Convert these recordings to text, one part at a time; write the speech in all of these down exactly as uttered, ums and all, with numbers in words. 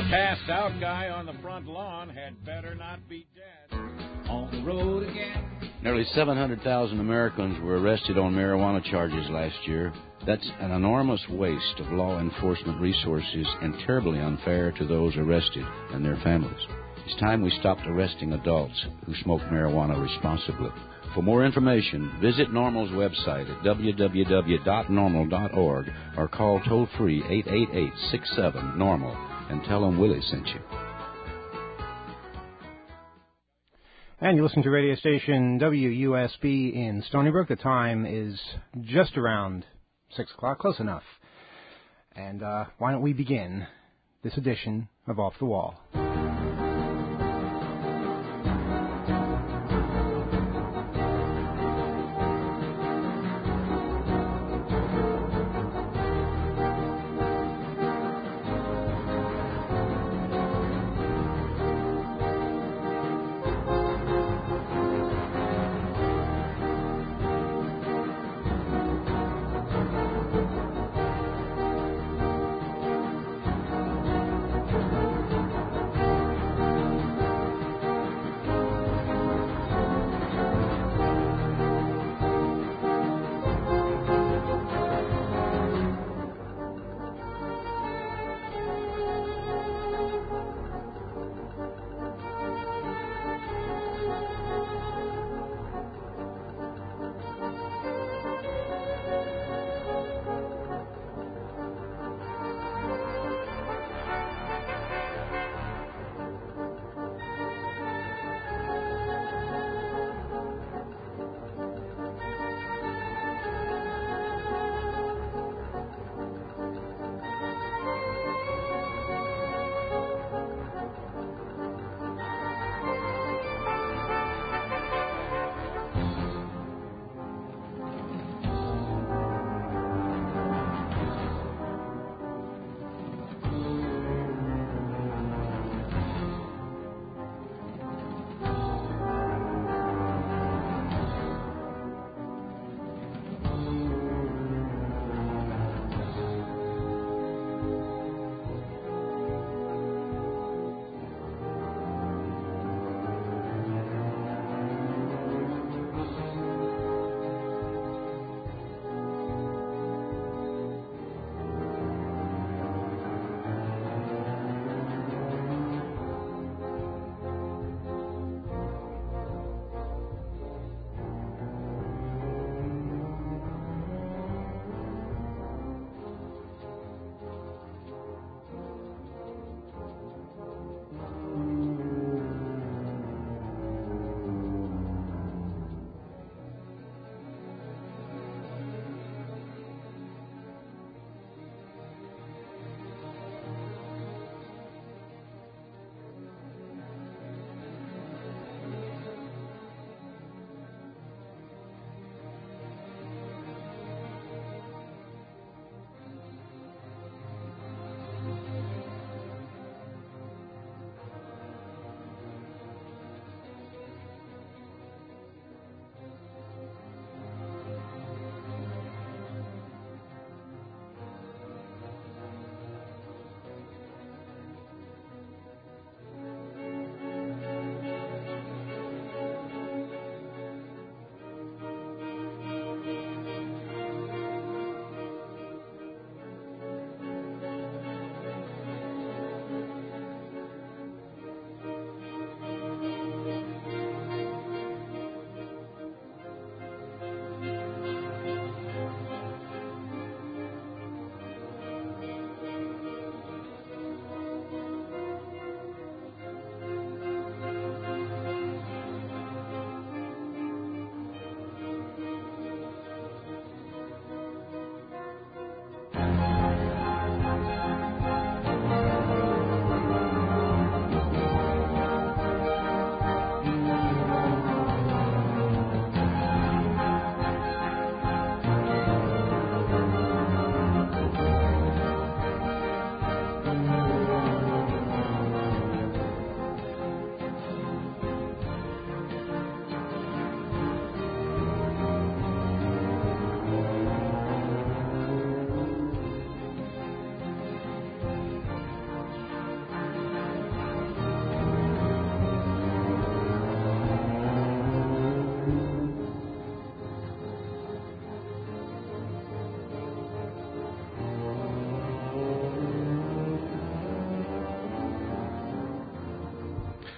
A passed-out guy on the front lawn had better not be dead. On the road again. Nearly seven hundred thousand Americans were arrested on marijuana charges last year. That's an enormous waste of law enforcement resources and terribly unfair to those arrested and their families. It's time we stopped arresting adults who smoke marijuana responsibly. For more information, visit NORML's website at w w w dot normal dot org or call toll-free eight eight eight, six seven, normal and tell them Willie sent you. And you listen to radio station W U S B in Stony Brook. The time is just around six o'clock, close enough. And uh, why don't we begin this edition of Off the Wall?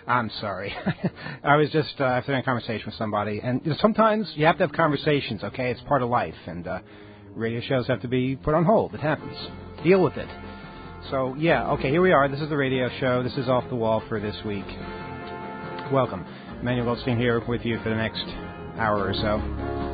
I'm sorry. I was just uh, having a conversation with somebody, and you know, sometimes you have to have conversations, okay? It's part of life, and uh, radio shows have to be put on hold. It happens. Deal with it. So, yeah, okay, here we are. This is the radio show. This is Off the Wall for this week. Welcome. Emmanuel Goldstein here with you for the next hour or so.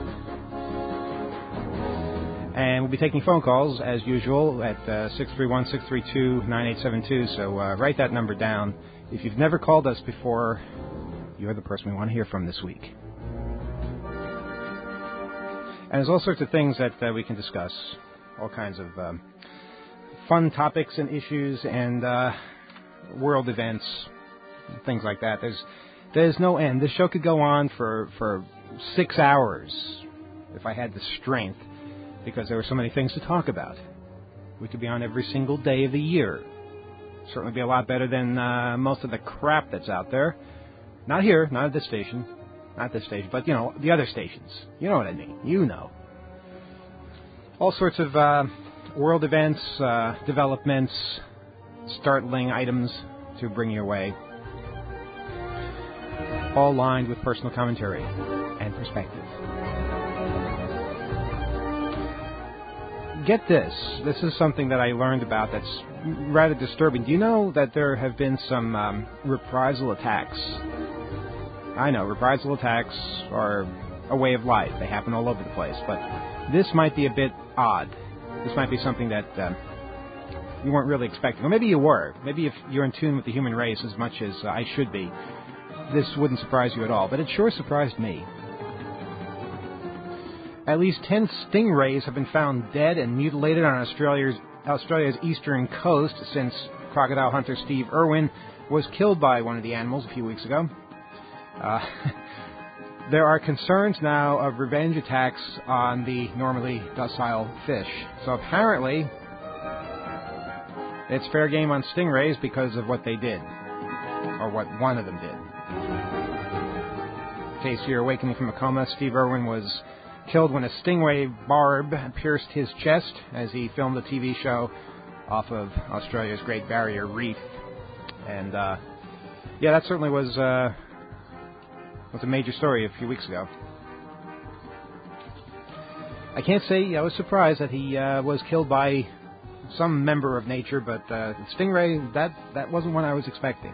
And we'll be taking phone calls, as usual, at uh, six three one, six three two, nine eight seven two. So uh, write that number down. If you've never called us before, you're the person we want to hear from this week. And there's all sorts of things that uh, we can discuss, all kinds of um, fun topics and issues and uh, world events, things like that. There's there's no end. This show could go on for, for six hours if I had the strength, because there were so many things to talk about. We could be on every single day of the year. Certainly be a lot better than uh, most of the crap that's out there. Not here, not at this station. Not this station, but, you know, the other stations. You know what I mean. You know. All sorts of uh, world events, uh, developments, startling items to bring your way. All lined with personal commentary and perspective. Get this. This is something that I learned about that's rather disturbing. Do you know that there have been some um, reprisal attacks? I know, reprisal attacks are a way of life. They happen all over the place. But this might be a bit odd. This might be something that uh, you weren't really expecting. Or maybe you were. Maybe if you're in tune with the human race as much as uh, I should be, this wouldn't surprise you at all. But it sure surprised me. At least ten stingrays have been found dead and mutilated on Australia's, Australia's eastern coast since crocodile hunter Steve Irwin was killed by one of the animals a few weeks ago. Uh, there are concerns now of revenge attacks on the normally docile fish. So apparently, it's fair game on stingrays because of what they did, or what one of them did. In case you're awakening from a coma, Steve Irwin was killed when a stingray barb pierced his chest as he filmed a T V show off of Australia's Great Barrier Reef. And, uh, yeah, that certainly was, uh, was a major story a few weeks ago. I can't say I was surprised that he uh, was killed by some member of nature, but uh, stingray, that, that wasn't what I was expecting.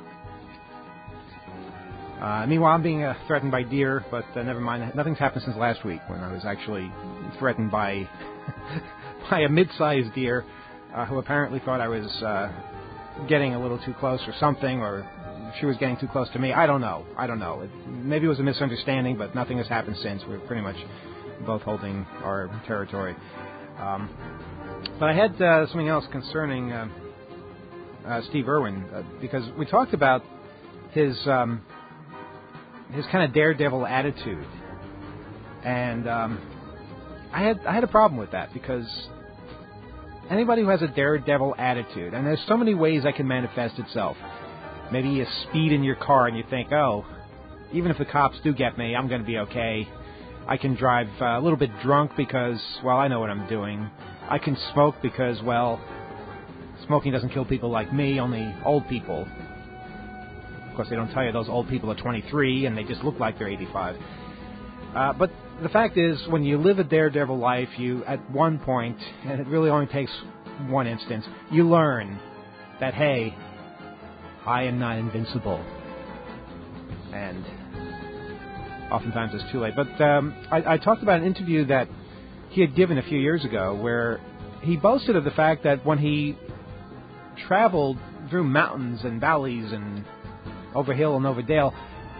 Uh, meanwhile, I'm being uh, threatened by deer, but uh, never mind. Nothing's happened since last week when I was actually threatened by by a mid-sized deer uh, who apparently thought I was uh, getting a little too close or something, or she was getting too close to me. I don't know. I don't know. It, maybe it was a misunderstanding, but nothing has happened since. We're pretty much both holding our territory. Um, but I had uh, something else concerning uh, uh, Steve Irwin, uh, because we talked about his... Um, his kind of daredevil attitude, and um, I had I had a problem with that, because anybody who has a daredevil attitude, and there's so many ways that can manifest itself. Maybe you speed in your car and you think, oh, even if the cops do get me, I'm going to be okay. I can drive uh, a little bit drunk because, well, I know what I'm doing. I can smoke because, well, smoking doesn't kill people like me, only old people. Of course, they don't tell you those old people are twenty-three and they just look like they're eighty-five. Uh, but the fact is, when you live a daredevil life, you, at one point, and it really only takes one instance, you learn that, hey, I am not invincible. And oftentimes it's too late. But um, I, I talked about an interview that he had given a few years ago where he boasted of the fact that when he traveled through mountains and valleys and over hill and over dale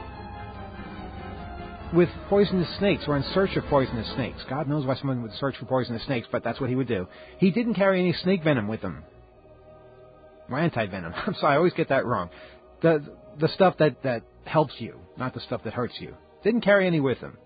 with poisonous snakes, or in search of poisonous snakes. God knows why someone would search for poisonous snakes, but that's what he would do. He didn't carry any snake venom with him. Or anti-venom. I'm sorry, I always get that wrong. The the stuff that, that helps you, not the stuff that hurts you. Didn't carry any with him.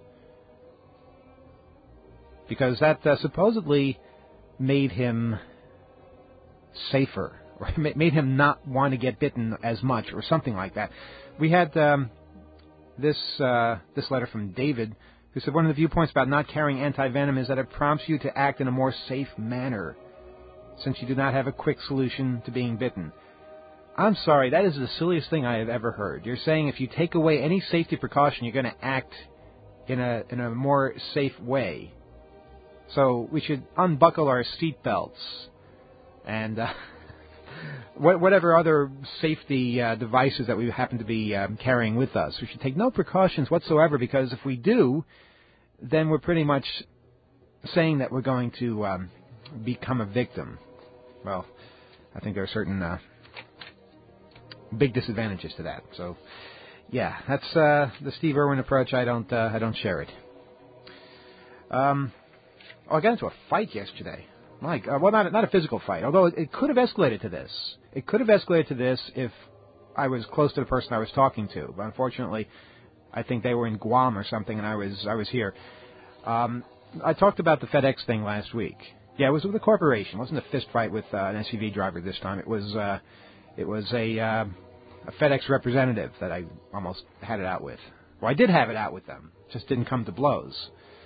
Because that uh, supposedly made him safer. Or made him not want to get bitten as much, or something like that. We had um, this uh, this letter from David, who said one of the viewpoints about not carrying anti-venom is that it prompts you to act in a more safe manner, since you do not have a quick solution to being bitten. I'm sorry, that is the silliest thing I have ever heard. You're saying if you take away any safety precaution, you're going to act in a in a more safe way. So we should unbuckle our seat belts and uh, whatever other safety uh, devices that we happen to be um, carrying with us. We should take no precautions whatsoever, because if we do, then we're pretty much saying that we're going to um, become a victim. Well, I think there are certain uh, big disadvantages to that. So, yeah, that's uh, the Steve Irwin approach. I don't, uh, I don't share it. Um, oh, I got into a fight yesterday. Mike, uh, well, not not a physical fight, although it, it could have escalated to this. It could have escalated to this if I was close to the person I was talking to. But unfortunately, I think they were in Guam or something, and I was I was here. Um, I talked about the FedEx thing last week. Yeah, it was with a corporation. It wasn't a fist fight with uh, an S U V driver this time. It was uh, it was a uh, a FedEx representative that I almost had it out with. Well, I did have it out with them. Just didn't come to blows.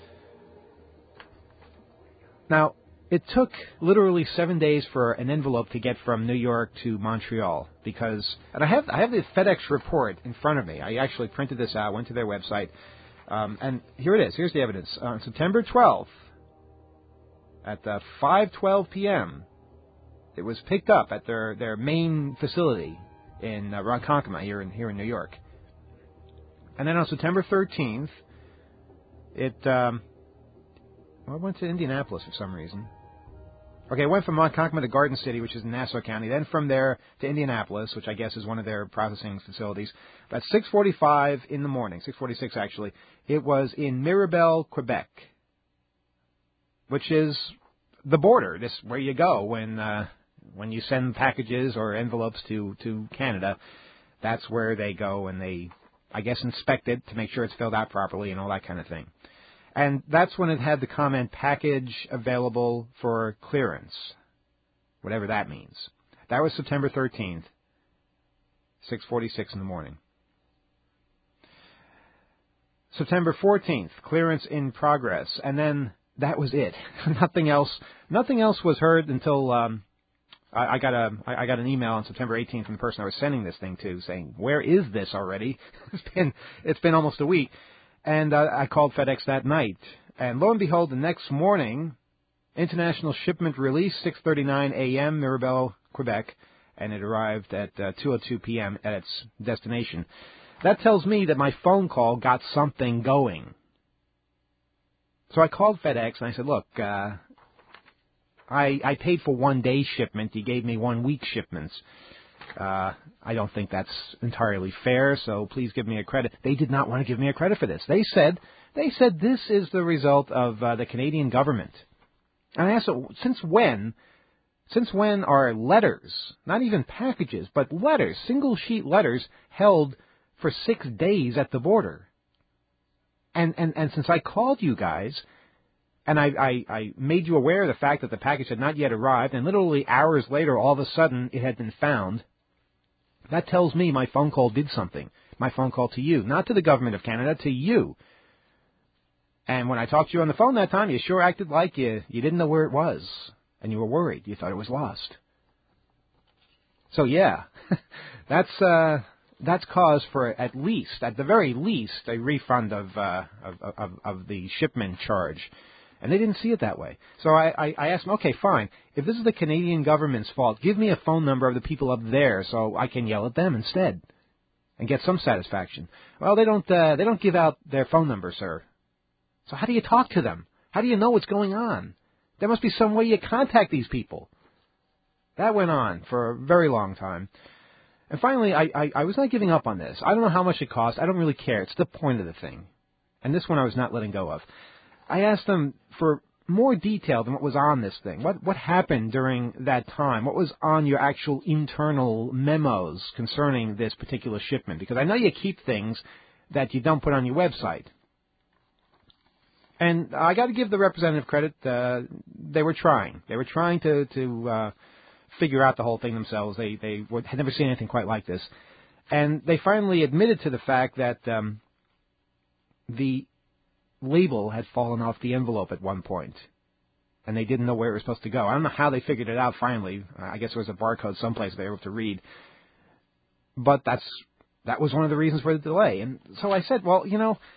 Now, it took literally seven days for an envelope to get from New York to Montreal because, and I have I have the FedEx report in front of me. I actually printed this out, went to their website, um, and here it is. Here's the evidence. On September twelfth, at uh, five twelve p.m., it was picked up at their, their main facility in uh, Ronkonkoma here in here in New York. And then on September thirteenth, it um, well, it went to Indianapolis for some reason. Okay, it went from Ronkonkoma to Garden City, which is in Nassau County, then from there to Indianapolis, which I guess is one of their processing facilities. At six forty-five in the morning, six forty-six actually, it was in Mirabel, Quebec, which is the border. This where you go when uh, when you send packages or envelopes to, to Canada. That's where they go and they, I guess, inspect it to make sure it's filled out properly and all that kind of thing. And that's when it had the comment, package available for clearance, whatever that means. That was September thirteenth, six forty-six in the morning. September fourteenth, clearance in progress. And then that was it. nothing else Nothing else was heard until um, I, I, got a, I got an email on September eighteenth from the person I was sending this thing to saying, where is this already? it's been It's been almost a week. And uh, I called FedEx that night. And lo and behold, the next morning, international shipment release, six thirty-nine a.m., Mirabel, Quebec, and it arrived at uh, two oh two p.m. at its destination. That tells me that my phone call got something going. So I called FedEx and I said, look, uh, I, I paid for one day shipment. You gave me one week shipments. Uh, I don't think that's entirely fair, so please give me a credit. They did not want to give me a credit for this. They said they said this is the result of uh, the Canadian government. And I asked, since when, since when are letters, not even packages, but letters, single sheet letters, held for six days at the border? And and, and since I called you guys, and I, I, I made you aware of the fact that the package had not yet arrived, and literally hours later, all of a sudden, it had been found, that tells me my phone call did something. My phone call to you, not to the government of Canada, to you. And when I talked to you on the phone that time, you sure acted like you, you didn't know where it was, and you were worried. You thought it was lost. So yeah, that's uh, that's cause for at least, at the very least, a refund of uh, of, of, of the shipment charge. And they didn't see it that way. So I, I, I asked them, okay, fine. If this is the Canadian government's fault, give me a phone number of the people up there so I can yell at them instead and get some satisfaction. Well, they don't uh, they don't give out their phone number, sir. So how do you talk to them? How do you know what's going on? There must be some way you contact these people. That went on for a very long time. And finally, I, I, I was not giving up on this. I don't know how much it cost. I don't really care. It's the point of the thing. And this one I was not letting go of. I asked them for more detail than what was on this thing. What what happened during that time? What was on your actual internal memos concerning this particular shipment? Because I know you keep things that you don't put on your website. And I got to give the representative credit. Uh, they were trying. They were trying to to uh, figure out the whole thing themselves. They they were, had never seen anything quite like this, and they finally admitted to the fact that um, the label had fallen off the envelope at one point, and they didn't know where it was supposed to go. I don't know how they figured it out finally. I guess there was a barcode someplace they were able to read. But that's that was one of the reasons for the delay. And so I said, well, you know,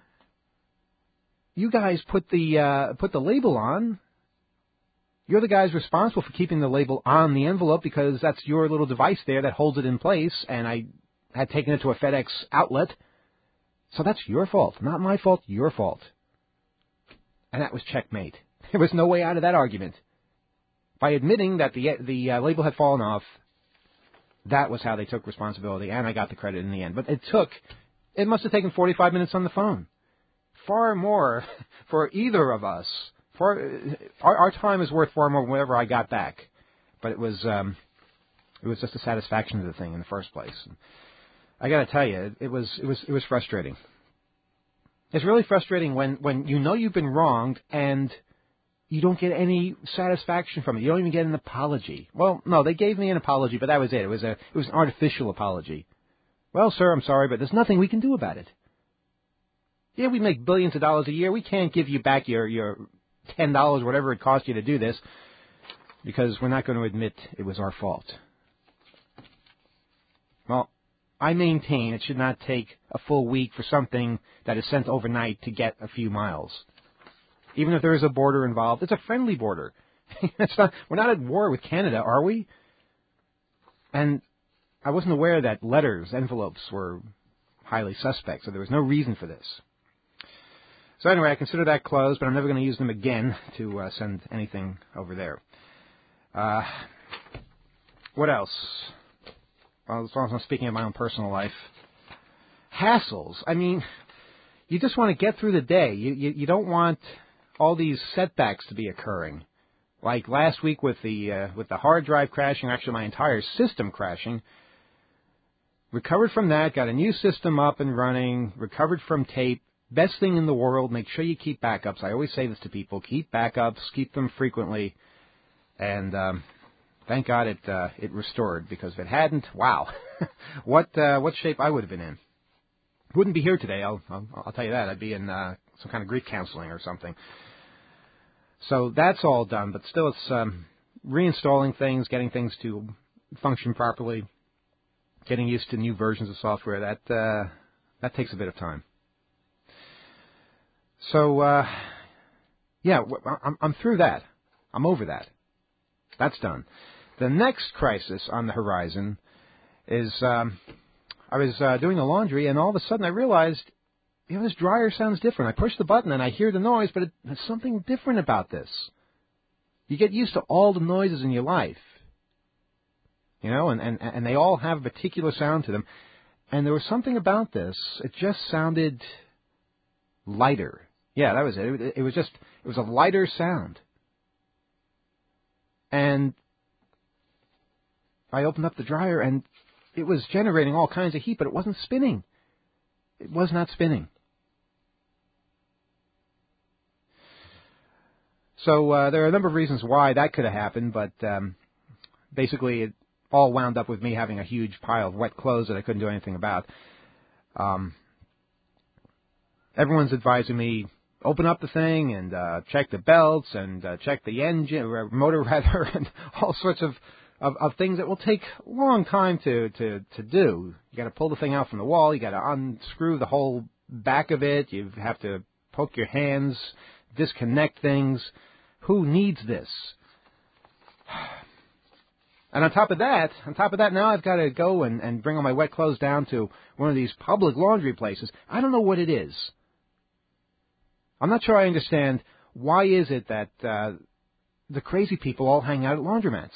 you guys put the uh, put the label on. You're the guys responsible for keeping the label on the envelope because that's your little device there that holds it in place. And I had taken it to a FedEx outlet. So that's your fault. Not my fault, your fault. And that was checkmate. There was no way out of that argument. By admitting that the the uh, label had fallen off, that was how they took responsibility, and I got the credit in the end. But it took, it must have taken forty-five minutes on the phone. Far more for either of us. For our, our time is worth far more than whatever I got back. But it was um, it was just a satisfaction of the thing in the first place. I got to tell you, it, it was it was it was frustrating. It's really frustrating when, when you know you've been wronged and you don't get any satisfaction from it. You don't even get an apology. Well, no, they gave me an apology, but that was it. It was a it was an artificial apology. Well, sir, I'm sorry, but there's nothing we can do about it. Yeah, we make billions of dollars a year. We can't give you back your, your ten dollars, whatever it cost you to do this, because we're not going to admit it was our fault. Well, I maintain it should not take a full week for something that is sent overnight to get a few miles. Even if there is a border involved, it's a friendly border. It's not, we're not at war with Canada, are we? And I wasn't aware that letters, envelopes, were highly suspect, so there was no reason for this. So anyway, I consider that closed, but I'm never going to use them again to uh, send anything over there. Uh, what else? Well, as long as I'm speaking of my own personal life. Hassles. I mean, you just want to get through the day. You, you, you don't want all these setbacks to be occurring. Like last week with the uh, with the hard drive crashing, actually my entire system crashing. Recovered from that, got a new system up and running, recovered from tape. Best thing in the world, make sure you keep backups. I always say this to people, keep backups, keep them frequently. And um, thank God it uh, it restored, because if it hadn't, wow, what uh, what shape I would have been in. Wouldn't be here today, I'll, I'll, I'll tell you that. I'd be in uh, some kind of grief counseling or something. So that's all done, but still it's um, reinstalling things, getting things to function properly, getting used to new versions of software. That uh, that takes a bit of time. So, uh, yeah, I'm, I'm through that. I'm over that. That's done. The next crisis on the horizon is um, I was uh, doing the laundry, and all of a sudden I realized, you know, this dryer sounds different. I push the button, and I hear the noise, but it, there's something different about this. You get used to all the noises in your life, you know, and, and, and they all have a particular sound to them. And there was something about this. It just sounded lighter. Yeah, that was it. It was just, it was a lighter sound. And I opened up the dryer, and it was generating all kinds of heat, but it wasn't spinning. It was not spinning. So uh, there are a number of reasons why that could have happened, but um, basically it all wound up with me having a huge pile of wet clothes that I couldn't do anything about. Um, everyone's advising me, open up the thing and uh, check the belts and uh, check the engine, or motor rather, and all sorts of, of, of things that will take a long time to, to, to do. You got to pull the thing out from the wall. You got to unscrew the whole back of it. You have to poke your hands, disconnect things. Who needs this? And on top of that, on top of that, now I've got to go and, and bring all my wet clothes down to one of these public laundry places. I don't know what it is. I'm not sure I understand why is it that uh, the crazy people all hang out at laundromats.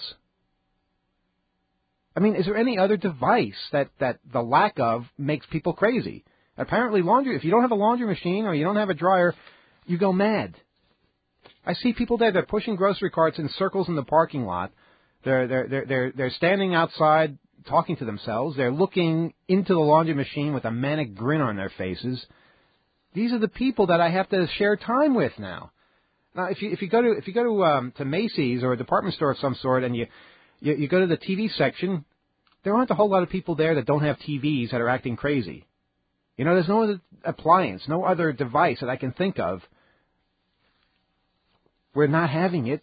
I mean, is there any other device that, that the lack of makes people crazy? Apparently laundry, if you don't have a laundry machine or you don't have a dryer, you go mad. I see people there, they're pushing grocery carts in circles in the parking lot. They're, they're, they're, they're, they're standing outside talking to themselves. They're looking into the laundry machine with a manic grin on their faces. These are the people that I have to share time with now. Now, if you if you go to if you go to um, to Macy's or a department store of some sort, and you, you you go to the T V section, there aren't a whole lot of people there that don't have T Vs that are acting crazy. You know, there's no other appliance, no other device that I can think of where not having it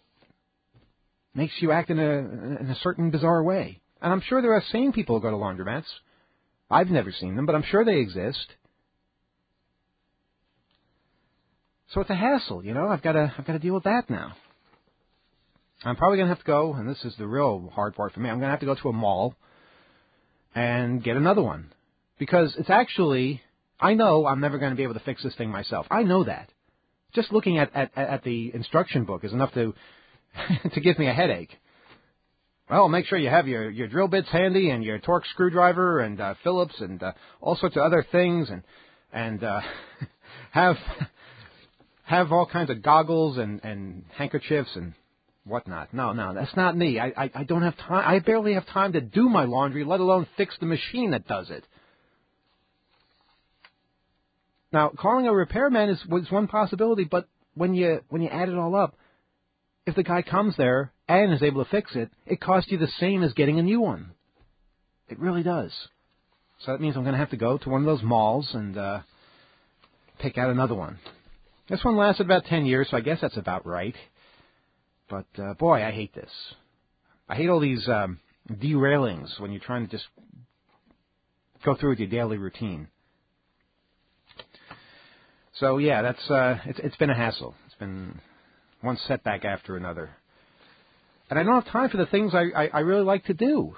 makes you act in a in a certain bizarre way. And I'm sure there are sane people who go to laundromats. I've never seen them, but I'm sure they exist. So it's a hassle, you know. I've got to I've got to deal with that now. I'm probably going to have to go, and this is the real hard part for me, I'm going to have to go to a mall and get another one. Because it's actually, I know I'm never going to be able to fix this thing myself. I know that. Just looking at, at, at the instruction book is enough to to give me a headache. Well, make sure you have your, your drill bits handy and your Torx screwdriver and uh, Phillips and uh, all sorts of other things, and and uh, have have all kinds of goggles and, and handkerchiefs and whatnot. No, no, that's not me. I, I I don't have time. I barely have time to do my laundry, let alone fix the machine that does it. Now, calling a repairman is was one possibility, but when you when you add it all up, if the guy comes there and is able to fix it, it costs you the same as getting a new one. It really does. So that means I'm going to have to go to one of those malls and uh, pick out another one. This one lasted about ten years, so I guess that's about right. But, uh, boy, I hate this. I hate all these um, derailings when you're trying to just go through with your daily routine. So, yeah, that's uh, it's, it's been a hassle. It's been one setback after another. And I don't have time for the things I, I, I really like to do.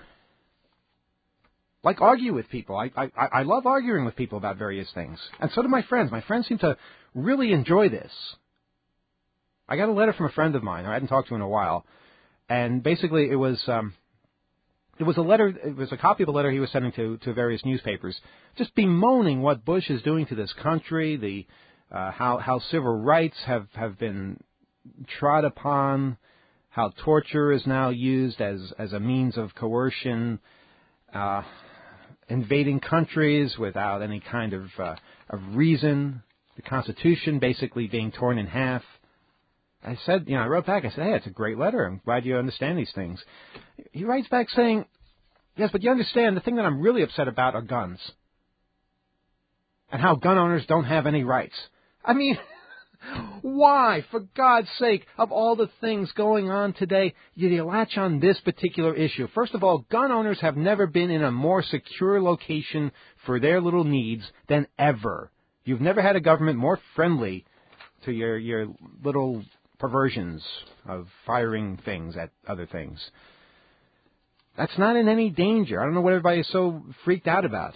Like argue with people. I, I, I love arguing with people about various things. And so do my friends. My friends seem to really enjoy this. I got a letter from a friend of mine. I hadn't talked to in a while. And basically it was um, it was a letter, it was a copy of a letter he was sending to, to various newspapers, just bemoaning what Bush is doing to this country, the uh, how, how civil rights have, have been trod upon, how torture is now used as, as a means of coercion, uh, invading countries without any kind of, uh, of reason, the Constitution basically being torn in half. I said, you know, I wrote back, I said, hey, it's a great letter. I'm glad you understand these things. He writes back saying, yes, but you understand, the thing that I'm really upset about are guns. And how gun owners don't have any rights. I mean, why, for God's sake, of all the things going on today, you latch on this particular issue? First of all, gun owners have never been in a more secure location for their little needs than ever. You've never had a government more friendly to your, your little perversions of firing things at other things. That's not in any danger. I don't know what everybody is so freaked out about.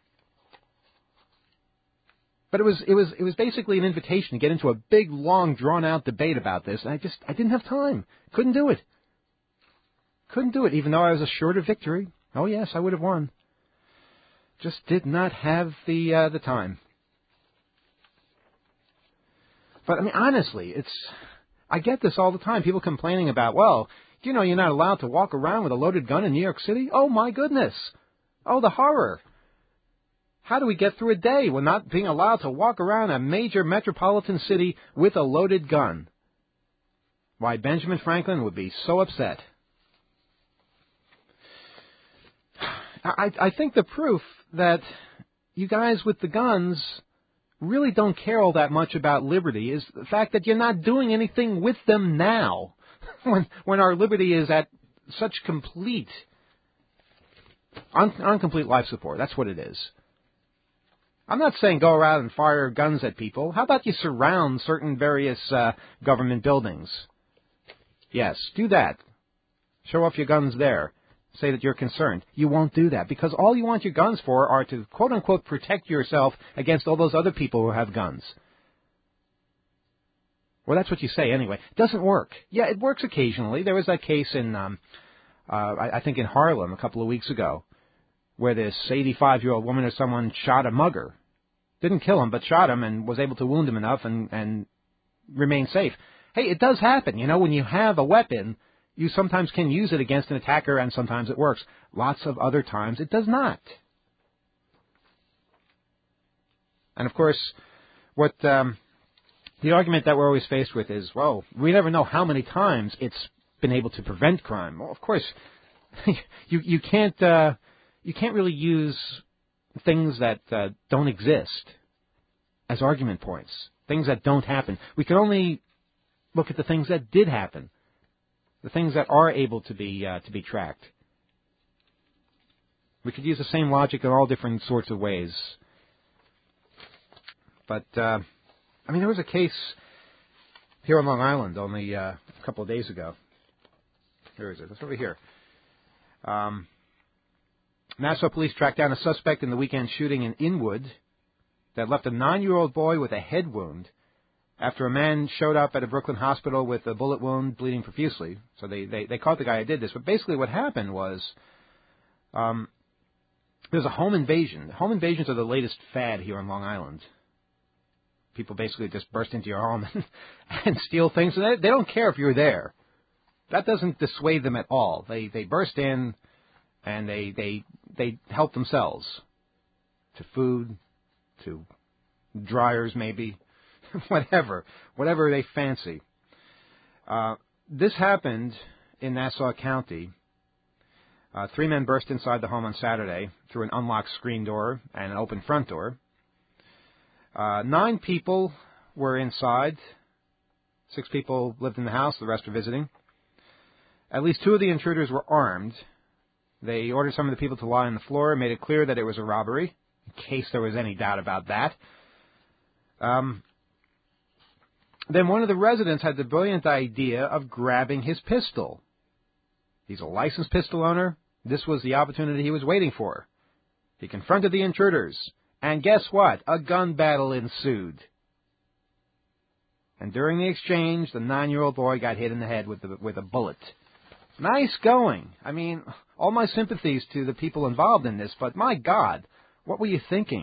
But it was it was it was basically an invitation to get into a big, long, drawn-out debate about this, and I just I didn't have time. Couldn't do it. Couldn't do it, even though I was assured of victory. Oh yes, I would have won. Just did not have the uh, the time. But I mean, honestly, it's I get this all the time. People complaining about, well, you know, you're not allowed to walk around with a loaded gun in New York City. Oh my goodness! Oh, the horror! How do we get through a day when not being allowed to walk around a major metropolitan city with a loaded gun? Why, Benjamin Franklin would be so upset. I, I think the proof that you guys with the guns really don't care all that much about liberty is the fact that you're not doing anything with them now, when when our liberty is at such complete, un, incomplete life support. That's what it is. I'm not saying go around and fire guns at people. How about you surround certain various uh, government buildings? Yes, do that. Show off your guns there. Say that you're concerned. You won't do that because all you want your guns for are to, quote-unquote, protect yourself against all those other people who have guns. Well, that's what you say anyway. It doesn't work. Yeah, it works occasionally. There was that case in, um, uh, I, I think in Harlem a couple of weeks ago, where this eighty-five-year-old woman or someone shot a mugger. Didn't kill him, but shot him and was able to wound him enough and, and remain safe. Hey, it does happen. You know, when you have a weapon, you sometimes can use it against an attacker, and sometimes it works. Lots of other times it does not. And, of course, what um, the argument that we're always faced with is, well, we never know how many times it's been able to prevent crime. Well, of course, you you can't uh, you can't really use things that uh, don't exist as argument points, things that don't happen. We can only look at the things that did happen, the things that are able to be uh, to be tracked. We could use the same logic in all different sorts of ways. But, uh, I mean, there was a case here on Long Island only uh, a couple of days ago. Here is it. It's over here. Um, Nassau police tracked down a suspect in the weekend shooting in Inwood that left a nine-year-old boy with a head wound after a man showed up at a Brooklyn hospital with a bullet wound bleeding profusely. So they, they, they caught the guy who did this. But basically what happened was um, there was a home invasion. Home invasions are the latest fad here on Long Island. People basically just burst into your home and, and steal things. And they, they don't care if you're there. That doesn't dissuade them at all. They they burst in and they they they help themselves to food, to dryers maybe, whatever, whatever they fancy. Uh, this happened in Nassau County. Uh, three men burst inside the home on Saturday through an unlocked screen door and an open front door. Uh, nine people were inside. Six people lived in the house. The rest were visiting. At least two of the intruders were armed. They ordered some of the people to lie on the floor and made it clear that it was a robbery, in case there was any doubt about that. Um, then one of the residents had the brilliant idea of grabbing his pistol. He's a licensed pistol owner. This was the opportunity he was waiting for. He confronted the intruders. And guess what? A gun battle ensued. And during the exchange, the nine-year-old boy got hit in the head with, the, with a bullet. Nice going. I mean, all my sympathies to the people involved in this, but my God, what were you thinking?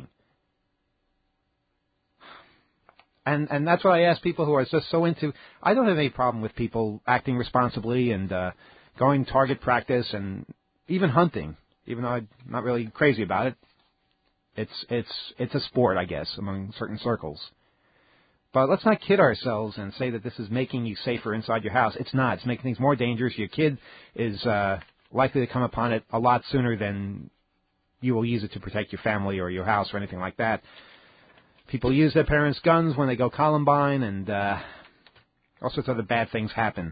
And and that's what I ask people who are just so into... I don't have any problem with people acting responsibly and uh, going target practice and even hunting, even though I'm not really crazy about it. It's it's it's a sport, I guess, among certain circles. But let's not kid ourselves and say that this is making you safer inside your house. It's not. It's making things more dangerous. Your kid is uh, likely to come upon it a lot sooner than you will use it to protect your family or your house or anything like that. People use their parents' guns when they go Columbine, and uh, all sorts of other bad things happen.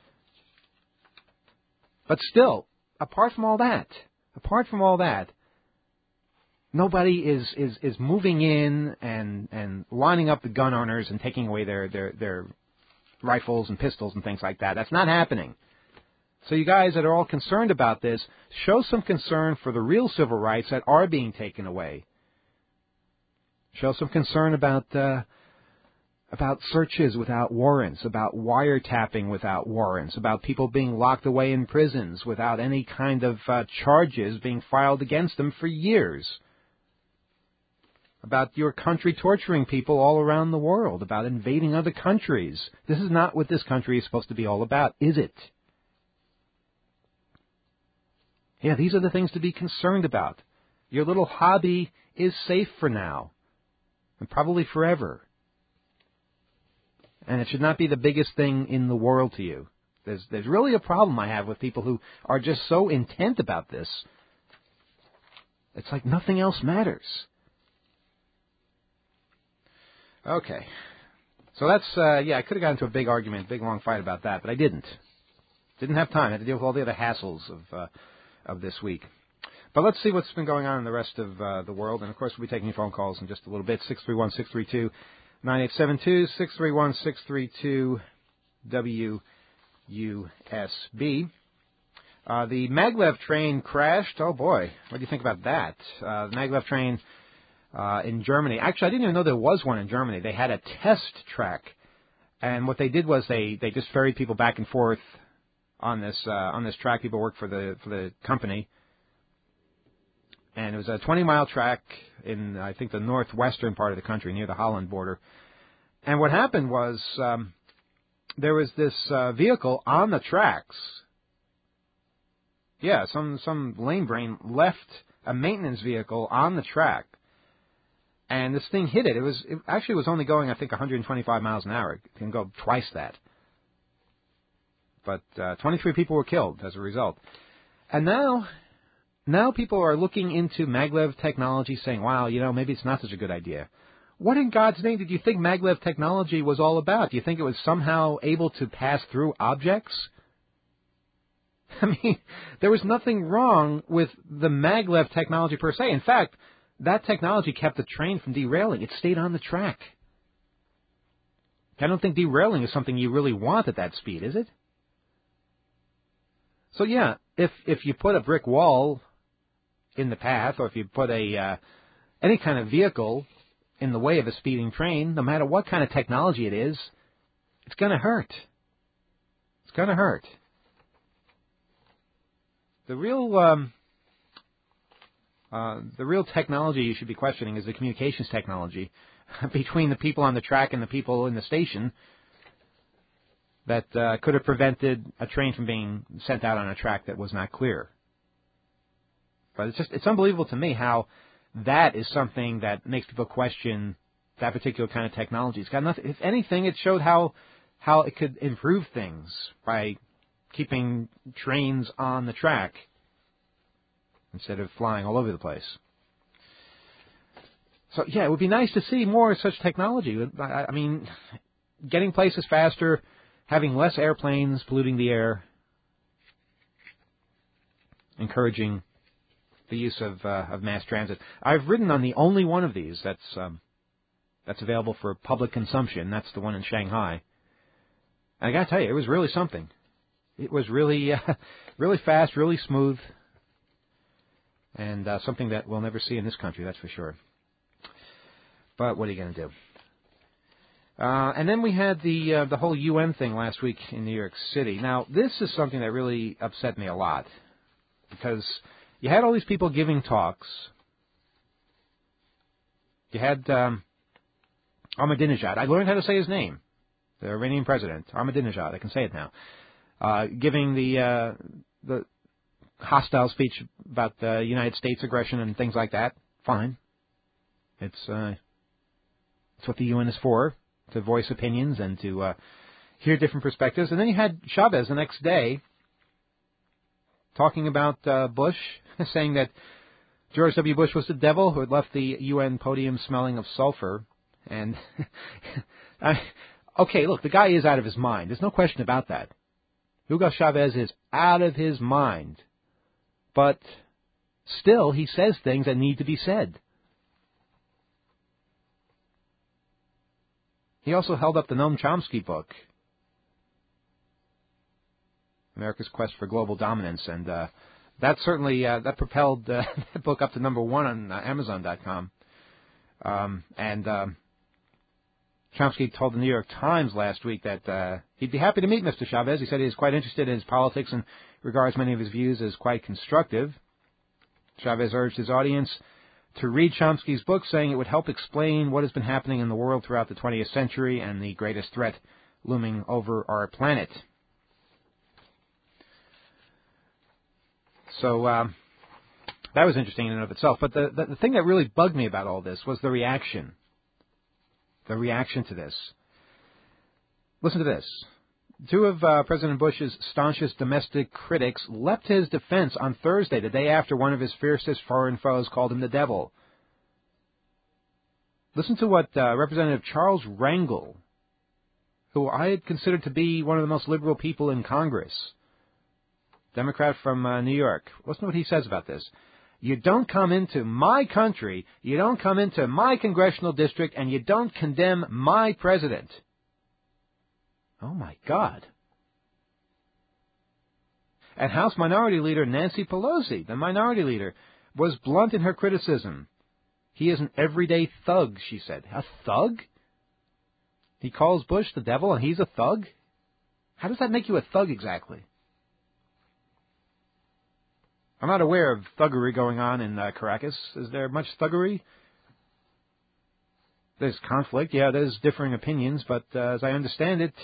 But still, apart from all that, apart from all that, nobody is, is, is moving in and, and lining up the gun owners and taking away their, their, their rifles and pistols and things like that. That's not happening. So you guys that are all concerned about this, show some concern for the real civil rights that are being taken away. Show some concern about uh, about searches without warrants, about wiretapping without warrants, about people being locked away in prisons without any kind of uh, charges being filed against them for years. About your country torturing people all around the world, about invading other countries. This is not what this country is supposed to be all about, is it? Yeah, these are the things to be concerned about. Your little hobby is safe for now, and probably forever. And it should not be the biggest thing in the world to you. There's, there's really a problem I have with people who are just so intent about this. It's like nothing else matters. Okay. So that's, uh, yeah, I could have gotten into a big argument, big long fight about that, but I didn't. Didn't have time. I had to deal with all the other hassles of uh, of this week. But let's see what's been going on in the rest of uh, the world. And, of course, we'll be taking phone calls in just a little bit. six three one, six three two, nine eight seven two, six three one, six three two, W U S B. Uh, the maglev train crashed. Oh, boy. What do you think about that? Uh, the maglev train uh, in Germany. Actually, I didn't even know there was one in Germany. They had a test track. And what they did was they, they just ferried people back and forth on this uh, on this track. People worked for the for the company. And it was a twenty-mile track in, I think, the northwestern part of the country, near the Holland border. And what happened was um, there was this uh, vehicle on the tracks. Yeah, some, some lame brain left a maintenance vehicle on the track. And this thing hit it. It was it actually was only going, I think, one hundred twenty-five miles an hour. It can go twice that. But uh, twenty-three people were killed as a result. And now... Now people are looking into maglev technology saying, wow, you know, maybe it's not such a good idea. What in God's name did you think maglev technology was all about? Do you think it was somehow able to pass through objects? I mean, there was nothing wrong with the maglev technology per se. In fact, that technology kept the train from derailing. It stayed on the track. I don't think derailing is something you really want at that speed, is it? So yeah, if if you put a brick wall in the path, or if you put a uh, any kind of vehicle in the way of a speeding train, no matter what kind of technology it is, it's going to hurt. It's going to hurt. The real um, uh, the real technology you should be questioning is the communications technology between the people on the track and the people in the station that uh, could have prevented a train from being sent out on a track that was not clear. But it's just it's unbelievable to me how that is something that makes people question that particular kind of technology. It's got nothing. If anything, it showed how how it could improve things by keeping trains on the track instead of flying all over the place. So, yeah, it would be nice to see more of such technology. I mean, getting places faster, having less airplanes polluting the air, encouraging the use of uh, of mass transit. I've ridden on the only one of these that's um, that's available for public consumption. That's the one in Shanghai. And I got to tell you, it was really something. It was really, uh, really fast, really smooth, and uh, something that we'll never see in this country, that's for sure. But what are you going to do? Uh, and then we had the uh, the whole U N thing last week in New York City. Now, this is something that really upset me a lot, because you had all these people giving talks. You had um, Ahmadinejad. I learned how to say his name, the Iranian president, Ahmadinejad. I can say it now. Uh, giving the uh, the hostile speech about the United States aggression and things like that. Fine. It's uh, it's what the U N is for, to voice opinions and to uh, hear different perspectives. And then you had Chavez the next day talking about uh, Bush, saying that George W. Bush was the devil who had left the U N podium smelling of sulfur. And, I, okay, look, the guy is out of his mind. There's no question about that. Hugo Chavez is out of his mind. But still, he says things that need to be said. He also held up the Noam Chomsky book, America's Quest for Global Dominance, and uh, that certainly uh, that propelled uh, that book up to number one on uh, Amazon dot com. Um, and um, Chomsky told the New York Times last week that uh, he'd be happy to meet Mister Chavez. He said he is quite interested in his politics and regards many of his views as quite constructive. Chavez urged his audience to read Chomsky's book, saying it would help explain what has been happening in the world throughout the twentieth century and the greatest threat looming over our planet. So uh, that was interesting in and of itself. But the, the, the thing that really bugged me about all this was the reaction. The reaction to this. Listen to this. Two of uh, President Bush's staunchest domestic critics leapt to his defense on Thursday, the day after one of his fiercest foreign foes called him the devil. Listen to what uh, Representative Charles Rangel, who I had considered to be one of the most liberal people in Congress, Democrat from uh, New York. Listen to what he says about this. You don't come into my country, you don't come into my congressional district, and you don't condemn my president. Oh, my God. And House Minority Leader Nancy Pelosi, the Minority Leader, was blunt in her criticism. He is an everyday thug, she said. A thug? He calls Bush the devil and he's a thug? How does that make you a thug exactly? I'm not aware of thuggery going on in uh, Caracas. Is there much thuggery? There's conflict. Yeah, there's differing opinions, but uh, as I understand it,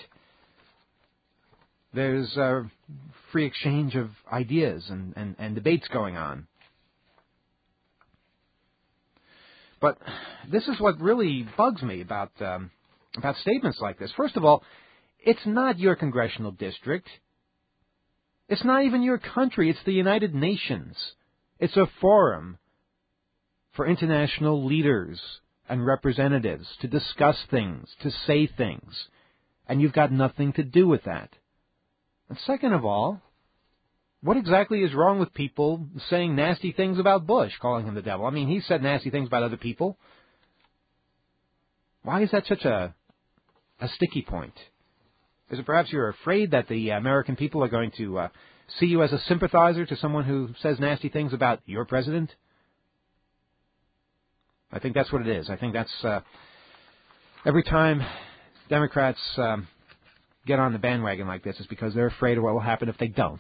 there's a free exchange of ideas and, and, and debates going on. But this is what really bugs me about um, about statements like this. First of all, it's not your congressional district. It's not even your country. It's the United Nations. It's a forum for international leaders and representatives to discuss things, to say things. And you've got nothing to do with that. And second of all, what exactly is wrong with people saying nasty things about Bush, calling him the devil? I mean, he said nasty things about other people. Why is that such a a sticky point? Is it perhaps you're afraid that the American people are going to uh, see you as a sympathizer to someone who says nasty things about your president? I think that's what it is. I think that's uh, every time Democrats um, get on the bandwagon like this, it's because they're afraid of what will happen if they don't.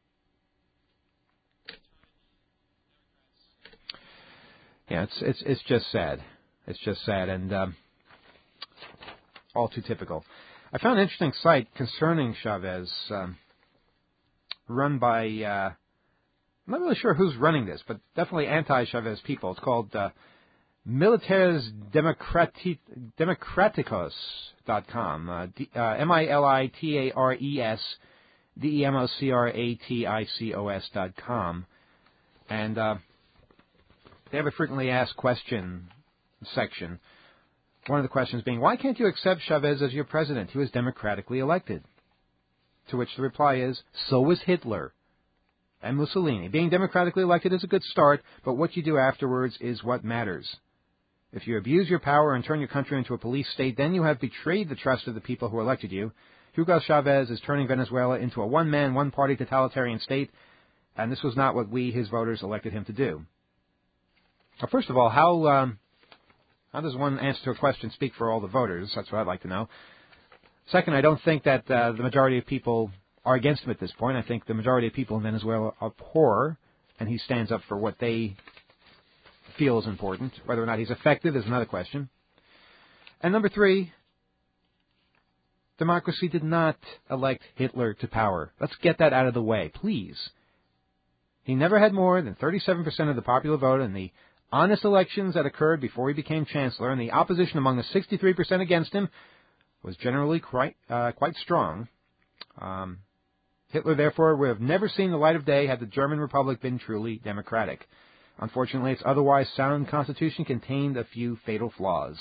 Yeah, it's it's it's just sad. It's just sad and um, all too typical. I found an interesting site concerning Chavez, um, run by, uh, I'm not really sure who's running this, but definitely anti-Chavez people. It's called uh, Militares Democraticos dot com, uh, D, uh, M I L I T A R E S D E M O C R A T I C O S dot com. And uh, they have a frequently asked question section. One of the questions being, why can't you accept Chavez as your president? He was democratically elected. To which the reply is, so was Hitler and Mussolini. Being democratically elected is a good start, but what you do afterwards is what matters. If you abuse your power and turn your country into a police state, then you have betrayed the trust of the people who elected you. Hugo Chavez is turning Venezuela into a one-man, one-party totalitarian state, and this was not what we, his voters, elected him to do. Well, first of all, how... Um, How does one answer to a question speak for all the voters? That's what I'd like to know. Second, I don't think that uh, the majority of people are against him at this point. I think the majority of people in Venezuela are poor, and he stands up for what they feel is important. Whether or not he's effective is another question. And number three, democracy did not elect Hitler to power. Let's get that out of the way, please. He never had more than thirty-seven percent of the popular vote in the honest elections that occurred before he became chancellor, and the opposition among the sixty-three percent against him was generally quite uh, quite strong. Um, Hitler, therefore, would have never seen the light of day had the German Republic been truly democratic. Unfortunately, its otherwise sound constitution contained a few fatal flaws.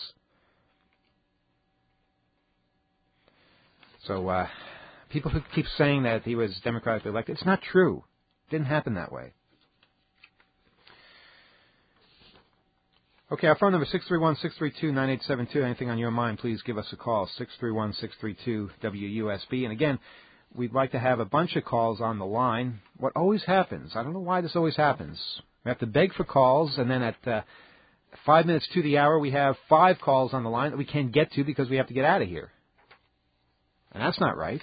So, uh, people who keep saying that he was democratically elected, it's not true. It didn't happen that way. Okay, our phone number is six three one, six three two, nine eight seven two. Anything on your mind, please give us a call, six three one, six three two, W U S B. And again, we'd like to have a bunch of calls on the line. What always happens, I don't know why this always happens, we have to beg for calls, and then at uh, five minutes to the hour, we have five calls on the line that we can't get to because we have to get out of here. And that's not right.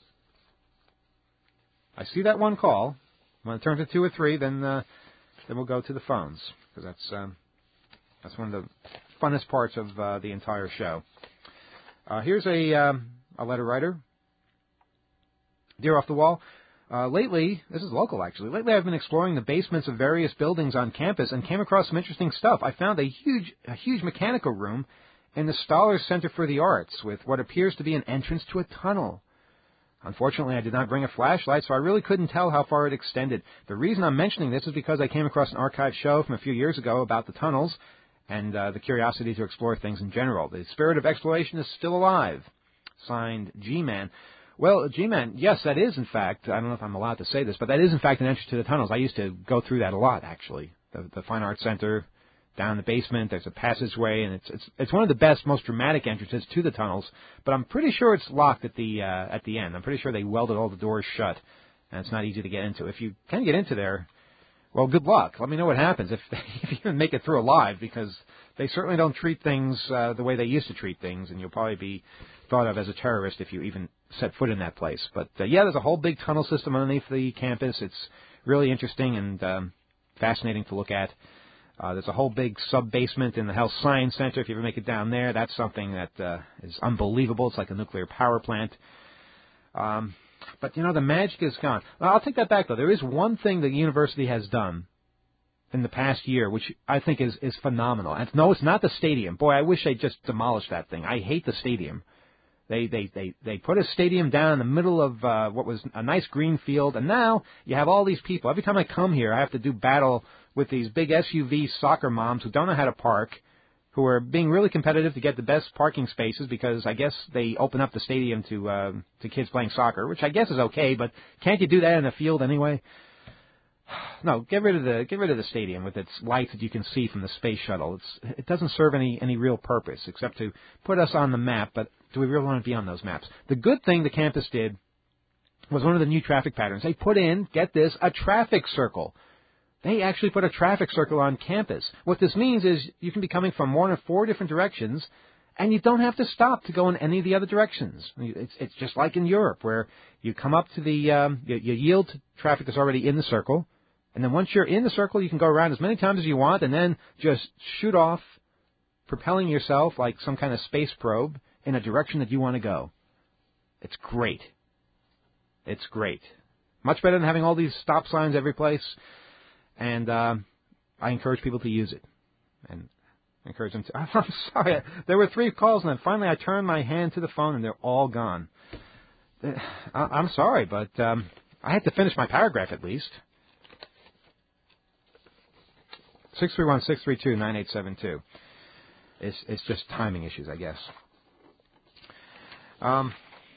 I see that one call. When it turns to two or three, then uh, then we'll go to the phones, because that's... Um, That's one of the funnest parts of uh, the entire show. Uh, here's a, um, a letter writer. Dear Off the Wall, uh, lately, this is local actually, lately I've been exploring the basements of various buildings on campus and came across some interesting stuff. I found a huge, a huge mechanical room in the Stoller Center for the Arts with what appears to be an entrance to a tunnel. Unfortunately, I did not bring a flashlight, so I really couldn't tell how far it extended. The reason I'm mentioning this is because I came across an archive show from a few years ago about the tunnels, and uh, the curiosity to explore things in general. The spirit of exploration is still alive. Signed, G-Man. Well, G-Man, yes, that is, in fact, I don't know if I'm allowed to say this, but that is, in fact, an entrance to the tunnels. I used to go through that a lot, actually. The, the Fine Arts Center, down the basement, there's a passageway, and it's, it's it's one of the best, most dramatic entrances to the tunnels, but I'm pretty sure it's locked at the uh, at the end. I'm pretty sure they welded all the doors shut, and it's not easy to get into. If you can get into there, well, good luck. Let me know what happens if, if you even make it through alive, because they certainly don't treat things uh, the way they used to treat things, and you'll probably be thought of as a terrorist if you even set foot in that place. But, uh, yeah, there's a whole big tunnel system underneath the campus. It's really interesting and um, fascinating to look at. Uh, there's a whole big sub-basement in the Health Science Center. If you ever make it down there, that's something that uh, is unbelievable. It's like a nuclear power plant. Um But, you know, the magic is gone. Well, I'll take that back, though. There is one thing the university has done in the past year, which I think is, is phenomenal. And no, it's not the stadium. Boy, I wish they'd just demolished that thing. I hate the stadium. They they, they, they put a stadium down in the middle of uh, what was a nice green field, and now you have all these people. Every time I come here, I have to do battle with these big S U V soccer moms who don't know how to park, who are being really competitive to get the best parking spaces because I guess they open up the stadium to uh, to kids playing soccer, which I guess is okay, but can't you do that in a field anyway? No, get rid of the get rid of the stadium with its lights that you can see from the space shuttle. It's it doesn't serve any any real purpose except to put us on the map, but do we really want to be on those maps? The good thing the campus did was one of the new traffic patterns. They put in, get this, a traffic circle. They actually put a traffic circle on campus. What this means is you can be coming from one or four different directions, and you don't have to stop to go in any of the other directions. It's, it's just like in Europe, where you come up to the, um, you, you yield to traffic that's already in the circle, and then once you're in the circle, you can go around as many times as you want, and then just shoot off, propelling yourself like some kind of space probe in a direction that you want to go. It's great. It's great. Much better than having all these stop signs every place. And uh, I encourage people to use it. And I encourage them to. I'm sorry. There were three calls, and then finally I turned my hand to the phone, and they're all gone. I'm sorry, but um, I had to finish my paragraph at least. six three one, six three two, nine eight seven two. It's, it's just timing issues, I guess. Um,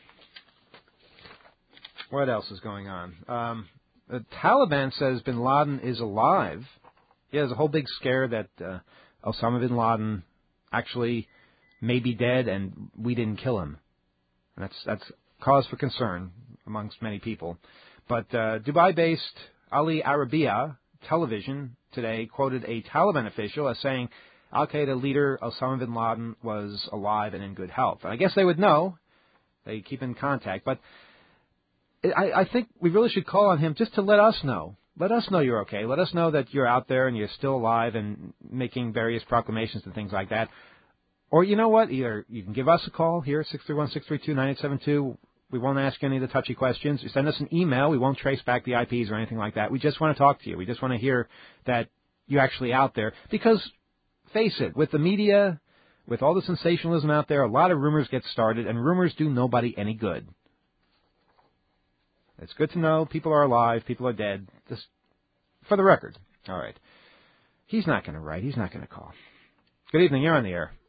what else is going on? Um, the Taliban says bin Laden is alive. Yeah, there's a whole big scare that uh, Osama bin Laden actually may be dead and we didn't kill him. And that's that's cause for concern amongst many people. But uh, Dubai-based Ali Arabiya television today quoted a Taliban official as saying Al-Qaeda leader Osama bin Laden was alive and in good health. And I guess they would know. They keep in contact. But I, I think we really should call on him just to let us know. Let us know you're okay. Let us know that you're out there and you're still alive and making various proclamations and things like that. Or you know what? Either you can give us a call here, six three one, six three two, nine eight seven two. We won't ask any of the touchy questions. You send us an email. We won't trace back the I Ps or anything like that. We just want to talk to you. We just want to hear that you're actually out there. Because, face it, with the media, with all the sensationalism out there, a lot of rumors get started, and rumors do nobody any good. It's good to know people are alive, people are dead. Just for the record. All right. He's not going to write. He's not going to call. Good evening. You're on the air.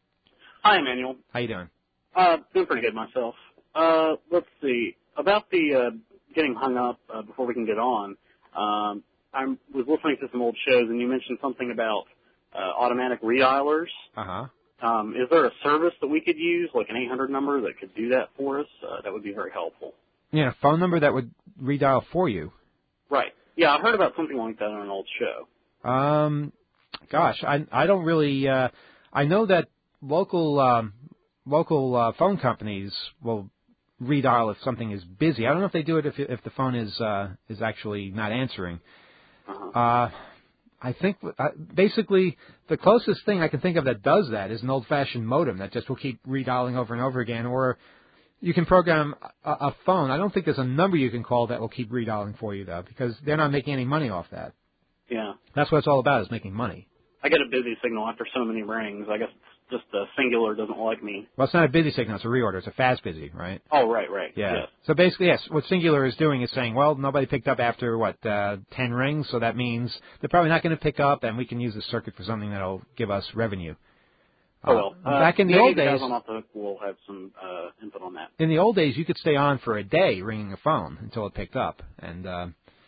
Hi, Emmanuel. How you doing? Uh, doing pretty good myself. Uh, let's see. About the uh, getting hung up uh, before we can get on, um, I was listening to some old shows, and you mentioned something about uh, automatic redialers. Uh-huh. Um, is there a service that we could use, like an eight hundred number, that could do that for us? Uh, that would be very helpful. Yeah, a phone number that would redial for you. Right. Yeah, I heard about something like that on an old show. Um, gosh, I I don't really. Uh, I know that local um, local uh, phone companies will redial if something is busy. I don't know if they do it if if the phone is uh, is actually not answering. Uh-huh. Uh, I think uh, basically the closest thing I can think of that does that is an old-fashioned modem that just will keep redialing over and over again, or you can program a, a phone. I don't think there's a number you can call that will keep redialing for you, though, because they're not making any money off that. Yeah. That's what it's all about, is making money. I get a busy signal after so many rings. I guess it's just uh, Singular doesn't like me. Well, it's not a busy signal. It's a reorder. It's a fast busy, right? Oh, right, right. Yeah. Yes. So basically, yes, what Singular is doing is saying, well, nobody picked up after, what, uh, ten rings, so that means they're probably not going to pick up, and we can use the circuit for something that will give us revenue. Oh, well. Uh, back in the maybe old the days, guys on Off the Hook will have some uh, input on that. in the old days, you could stay on for a day ringing a phone until it picked up. And, uh,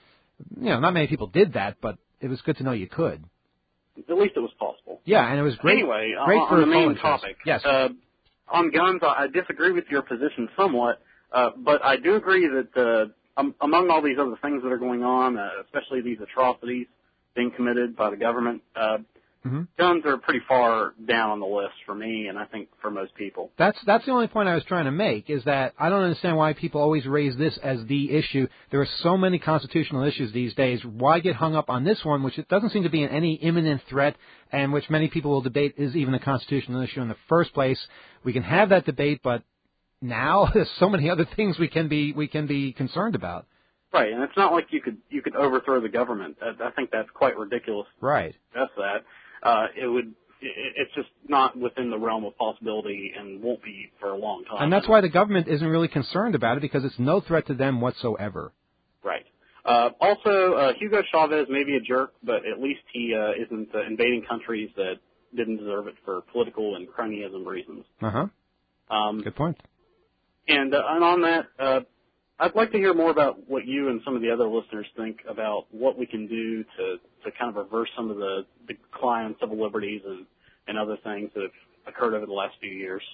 you know, not many people did that, but it was good to know you could. At least it was possible. Yeah, and it was great. Anyway, great on, for on the main phone topic, yes. uh, on guns, I, I disagree with your position somewhat, uh, but I do agree that uh, um, among all these other things that are going on, uh, especially these atrocities being committed by the government, uh, mm-hmm. guns are pretty far down on the list for me, and I think for most people. That's that's the only point I was trying to make, is that I don't understand why people always raise this as the issue. There are so many constitutional issues these days. Why get hung up on this one, which it doesn't seem to be any imminent threat, and which many people will debate is even a constitutional issue in the first place? We can have that debate, but now there's so many other things we can be we can be concerned about. Right, and it's not like you could you could overthrow the government. I, I think that's quite ridiculous. Right. That's that. Uh, it would. It, it's just not within the realm of possibility, and won't be for a long time. And that's why the government isn't really concerned about it, because it's no threat to them whatsoever. Right. Uh, also, uh, Hugo Chavez may be a jerk, but at least he uh, isn't uh, invading countries that didn't deserve it for political and cronyism reasons. Uh-huh. Um, Good point. And, uh, and on that, uh, I'd like to hear more about what you and some of the other listeners think about what we can do to, to kind of reverse some of the decline in civil liberties and, and other things that have occurred over the last few years.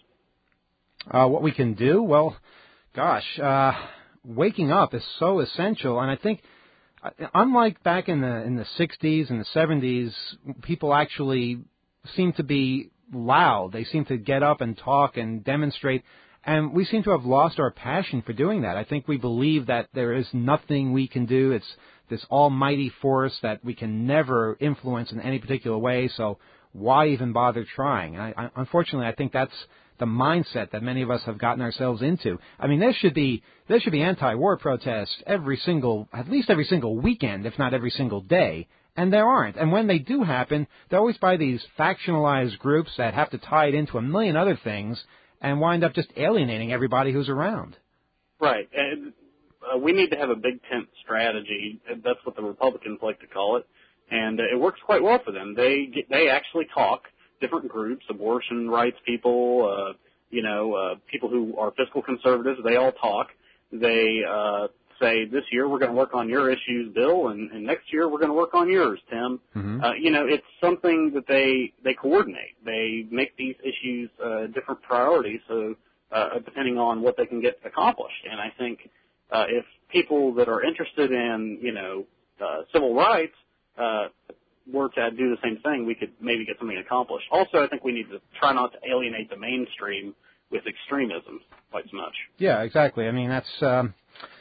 Uh, what we can do? Well, gosh, uh, waking up is so essential, and I think unlike back in the in the sixties and the seventies, people actually seem to be loud. They seem to get up and talk and demonstrate, and we seem to have lost our passion for doing that. I think we believe that there is nothing we can do. It's this almighty force that we can never influence in any particular way, so why even bother trying? And I, I, unfortunately, I think that's the mindset that many of us have gotten ourselves into. I mean, there should be there should be anti-war protests every single, at least every single weekend, if not every single day, and there aren't. And when they do happen, they're always by these factionalized groups that have to tie it into a million other things and wind up just alienating everybody who's around. Right. And uh, we need to have a big tent strategy. That's what the Republicans like to call it, and uh, it works quite well for them. They get, they actually talk. Different groups, abortion rights people, uh, you know, uh, people who are fiscal conservatives, they all talk. They uh, say, this year we're going to work on your issues, Bill, and, and next year we're going to work on yours, Tim. Mm-hmm. Uh, you know, it's something that they, they coordinate. They make these issues uh, different priorities, so uh, depending on what they can get accomplished. And I think uh, if people that are interested in, you know, uh, civil rights, uh, were to do the same thing, we could maybe get something accomplished. Also, I think we need to try not to alienate the mainstream with extremism quite so much. Yeah, exactly. I mean, that's um,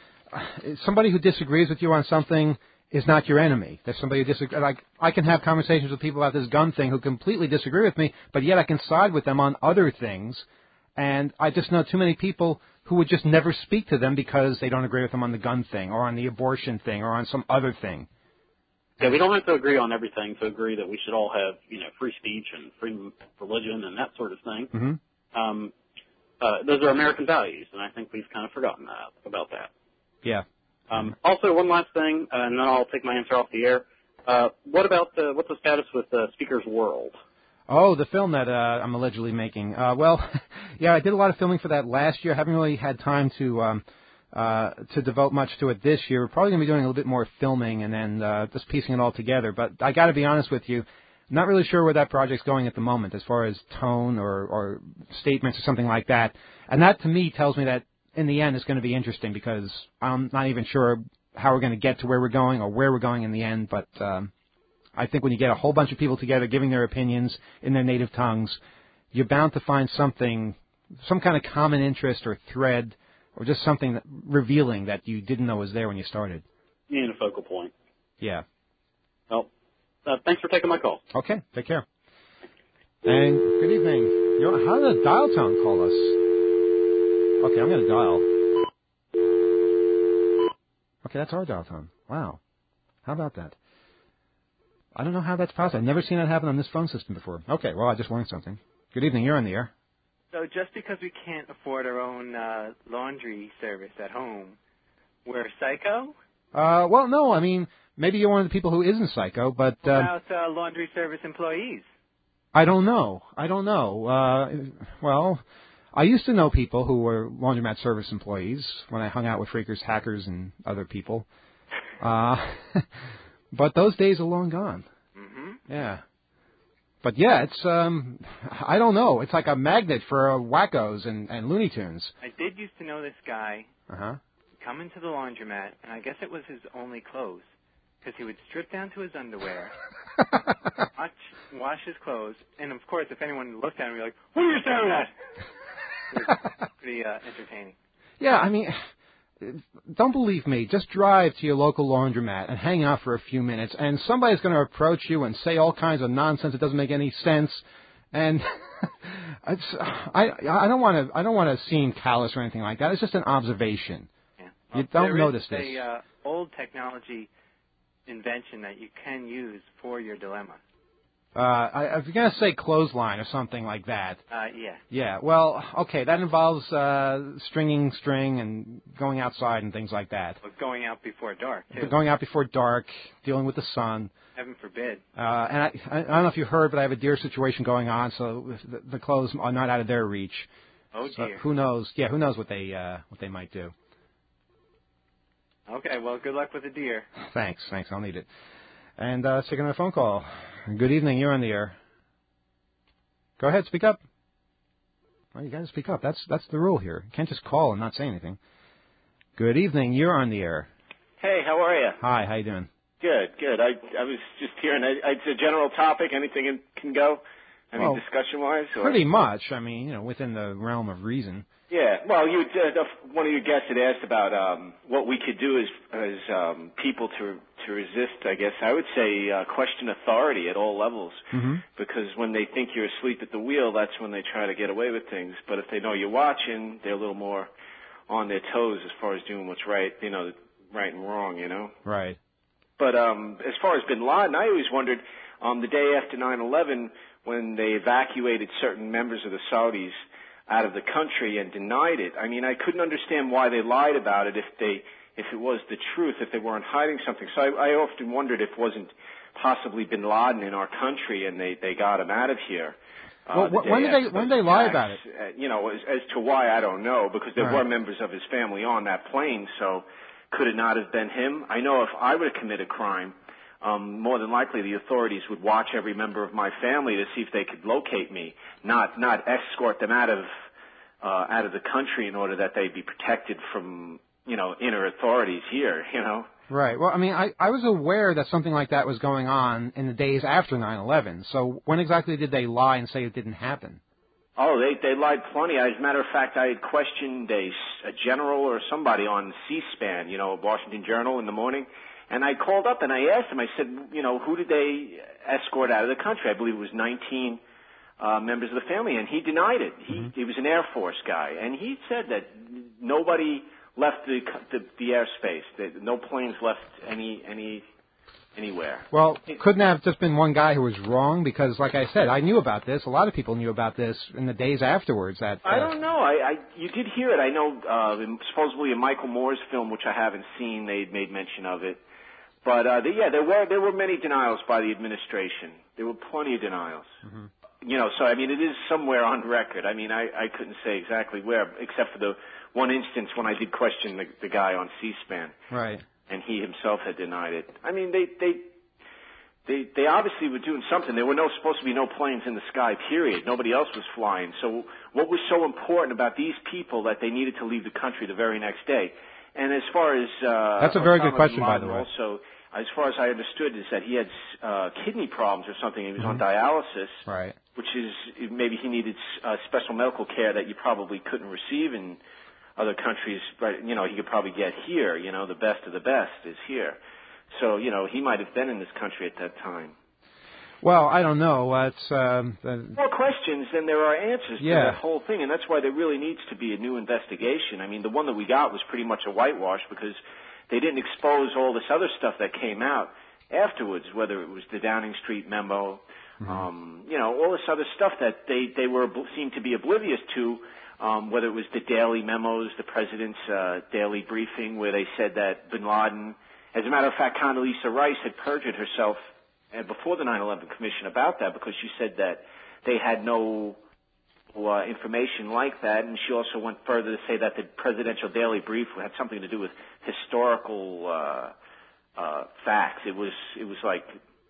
somebody who disagrees with you on something is not your enemy. There's somebody who disagrees. Like, I can have conversations with people about this gun thing who completely disagree with me, but yet I can side with them on other things. And I just know too many people who would just never speak to them because they don't agree with them on the gun thing or on the abortion thing or on some other thing. Yeah, we don't have to agree on everything to agree that we should all have, you know, free speech and freedom of religion and that sort of thing. Mm-hmm. Um, uh, those are American values, and I think we've kind of forgotten that, about that. Yeah. Um, also, one last thing, uh, and then I'll take my answer off the air. Uh, what about the, what's the status with uh, Speaker's World? Oh, the film that uh, I'm allegedly making. Uh, well, yeah, I did a lot of filming for that last year. I haven't really had time to um, uh, to devote much to it this year. We're probably going to be doing a little bit more filming and then uh, just piecing it all together. But I got to be honest with you, not really sure where that project's going at the moment as far as tone or, or statements or something like that. And that, to me, tells me that in the end it's going to be interesting because I'm not even sure how we're going to get to where we're going or where we're going in the end. But um, I think when you get a whole bunch of people together giving their opinions in their native tongues, you're bound to find something, some kind of common interest or thread or just something that, revealing that you didn't know was there when you started. Yeah, and a focal point. Yeah. Well, uh, thanks for taking my call. Okay, take care. And good evening. You know, how did a dial tone call us? Okay, I'm going to dial. Okay, that's our dial tone. Wow. How about that? I don't know how that's possible. I've never seen that happen on this phone system before. Okay, well, I just learned something. Good evening. You're on the air. So just because we can't afford our own uh, laundry service at home, we're psycho? Uh, well, no. I mean, maybe you're one of the people who isn't psycho, but... What uh, about uh, laundry service employees? I don't know. I don't know. Uh, well, I used to know people who were laundromat service employees when I hung out with freakers, hackers, and other people. Uh, but those days are long gone. Mm-hmm. Yeah. But yeah, it's, um, I don't know. It's like a magnet for uh, wackos and, and Looney Tunes. I did used to know this guy Uh-huh. come into the laundromat, and I guess it was his only clothes, because he would strip down to his underwear, watch, wash his clothes, and of course, if anyone looked at him, he'd be like, what are you staring at? It was pretty uh, entertaining. Yeah, I mean, don't believe me. Just drive to your local laundromat and hang out for a few minutes, and somebody's going to approach you and say all kinds of nonsense that doesn't make any sense. And it's, I, I don't want to, I don't want to seem callous or anything like that. It's just an observation. Yeah. Well, you don't there notice is this. a uh, old technology invention that you can use for your dilemma. Uh, I, I was going to say clothesline or something like that. Uh, yeah. Yeah, well, okay, that involves uh, stringing string and going outside and things like that. But going out before dark, too. But going out before dark, dealing with the sun. Heaven forbid. Uh, and I, I don't know if you heard, but I have a deer situation going on, so the, the clothes are not out of their reach. Oh, so dear. Who knows? Yeah, who knows what they uh, what they might do. Okay, well, good luck with the deer. Thanks, thanks, I'll need it. And uh, let's take another phone call. Good evening, you're on the air. Go ahead, speak up. Well, you got to speak up. That's that's the rule here. You can't just call and not say anything. Good evening, you're on the air. Hey, how are you? Hi, how you doing? Good, good. I I was just hearing. I, it's a general topic. Anything in, can go. I mean, well, discussion-wise. Or? Pretty much. I mean, you know, within the realm of reason. Yeah. Well, you uh, one of your guests had asked about um, what we could do as as um, people to to resist. I guess I would say uh, question authority at all levels, mm-hmm. because when they think you're asleep at the wheel, that's when they try to get away with things. But if they know you're watching, they're a little more on their toes as far as doing what's right. You know, right and wrong. You know. Right. But um, as far as Bin Laden, I always wondered um, the day after nine eleven when they evacuated certain members of the Saudis out of the country and denied it. I mean, I couldn't understand why they lied about it if they, if it was the truth, if they weren't hiding something. So I, I often wondered if it wasn't possibly Bin Laden in our country and they, they got him out of here. Uh, well, the when did they when did they lie about it? Uh, you know, as, as to why, I don't know, because there All were right. members of his family on that plane. So could it not have been him? I know if I were to commit a crime, Um, more than likely the authorities would watch every member of my family to see if they could locate me, not not escort them out of uh, out of the country in order that they be protected from, you know, inner authorities here, you know. Right. Well, I mean, I, I was aware that something like that was going on in the days after nine eleven. So when exactly did they lie and say it didn't happen? Oh, they they lied plenty. As a matter of fact, I had questioned a, a general or somebody on C-SPAN, you know, Washington Journal in the morning. And I called up and I asked him, I said, you know, who did they escort out of the country? I believe it was nineteen uh, members of the family, and he denied it. He, mm-hmm. he was an Air Force guy, and he said that nobody left the the, the airspace, that no planes left any any anywhere. Well, couldn't have just been one guy who was wrong? Because, like I said, I knew about this. A lot of people knew about this in the days afterwards. That uh, I don't know. I, I you did hear it. I know uh, supposedly in Michael Moore's film, which I haven't seen, they made mention of it. But uh, the, yeah, there were there were many denials by the administration. There were plenty of denials. Mm-hmm. You know, so I mean, it is somewhere on record. I mean, I, I couldn't say exactly where, except for the one instance when I did question the, the guy on C-SPAN, right, and he himself had denied it. I mean, they they they they obviously were doing something. There were no supposed to be no planes in the sky. Period. Nobody else was flying. So what was so important about these people that they needed to leave the country the very next day? And as far as uh, that's a very Osama good question, bin Laden by the way. Also, as far as I understood, is that he had uh, kidney problems or something. He was mm-hmm. on dialysis, right? Which is maybe he needed uh, special medical care that you probably couldn't receive in other countries. But you know, he could probably get here. You know, the best of the best is here. So you know, he might have been in this country at that time. Well, I don't know. Uh, it's um, uh, more questions than there are answers yeah. to that whole thing, and that's why there really needs to be a new investigation. I mean, the one that we got was pretty much a whitewash because they didn't expose all this other stuff that came out afterwards, whether it was the Downing Street memo, mm-hmm. um, you know, all this other stuff that they they were seemed to be oblivious to. Um, whether it was the daily memos, the president's uh, daily briefing, where they said that Bin Laden, as a matter of fact, Condoleezza Rice had perjured herself and before the nine eleven Commission about that because she said that they had no uh, information like that, and she also went further to say that the presidential daily brief had something to do with historical uh, uh, facts. It was it was like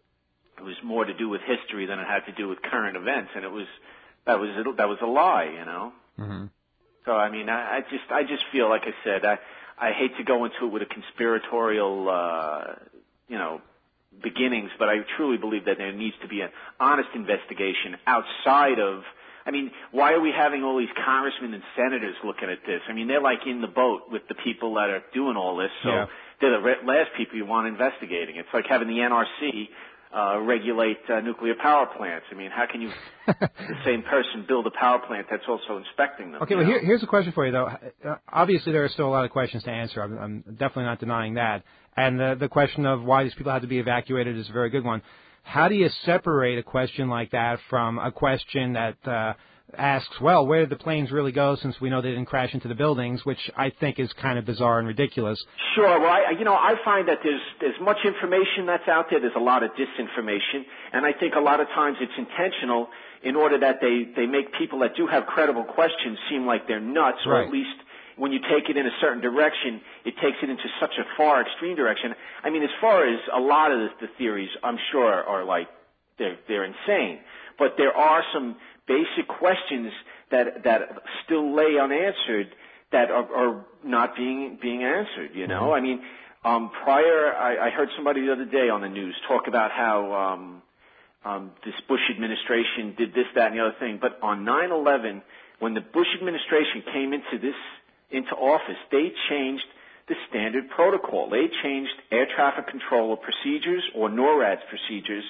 it was more to do with history than it had to do with current events, and it was that was that was a lie, you know. Mm-hmm. So I mean, I, I just I just feel like I said I I hate to go into it with a conspiratorial uh, you know. beginnings, but I truly believe that there needs to be an honest investigation outside of, I mean, why are we having all these congressmen and senators looking at this? I mean, they're like in the boat with the people that are doing all this, so yeah. they're the last people you want investigating. It's like having the N R C uh, regulate uh, nuclear power plants. I mean, how can you, the same person, build a power plant that's also inspecting them? Okay, well, here, here's a question for you, though. Uh, obviously, there are still a lot of questions to answer. I'm, I'm definitely not denying that. And the, the question of why these people had to be evacuated is a very good one. how do you separate a question like that from a question that uh, asks, well, where did the planes really go since we know they didn't crash into the buildings, which I think is kind of bizarre and ridiculous. Sure. Well, I, you know, I find that there's there's much information that's out there. There's a lot of disinformation, and I think a lot of times it's intentional in order that they, they make people that do have credible questions seem like they're nuts, or right. at least when you take it in a certain direction, it takes it into such a far extreme direction. I mean, as far as a lot of the, the theories, I'm sure are like, they're, they're insane. But there are some basic questions that, that still lay unanswered that are, are not being, being answered, you know? Mm-hmm. I mean, um, prior, I, I heard somebody the other day on the news talk about how, um, um, this Bush administration did this, that, and the other thing. But on nine eleven, when the Bush administration came into this, into office, they changed the standard protocol. They changed air traffic controller procedures or NORAD's procedures,